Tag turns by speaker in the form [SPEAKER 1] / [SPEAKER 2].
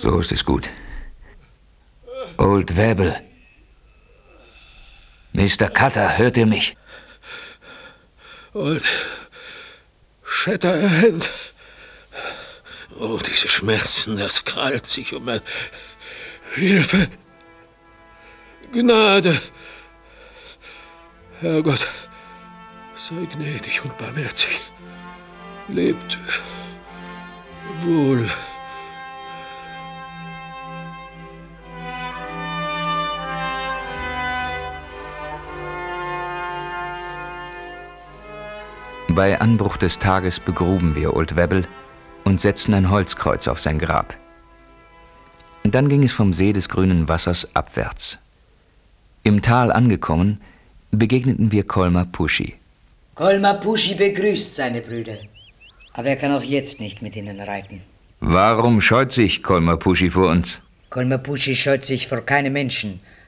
[SPEAKER 1] So ist es gut. Old Webel. Mr. Cutter, hört ihr mich?
[SPEAKER 2] Old Shatterhand. Oh, diese Schmerzen, das krallt sich um mein... Hilfe! Gnade! Herrgott, sei gnädig und barmherzig. Lebt wohl.
[SPEAKER 1] Bei Anbruch des Tages begruben wir Old Webel und setzten ein Holzkreuz auf sein Grab. Dann ging es vom See des grünen Wassers abwärts. Im Tal angekommen, begegneten wir Colma Pushy.
[SPEAKER 3] Colma Pushy begrüßt seine Brüder, aber er kann auch jetzt nicht mit ihnen reiten.
[SPEAKER 1] Warum scheut sich Colma Pushy vor uns?
[SPEAKER 3] Colma Pushy scheut sich vor keinem Menschen,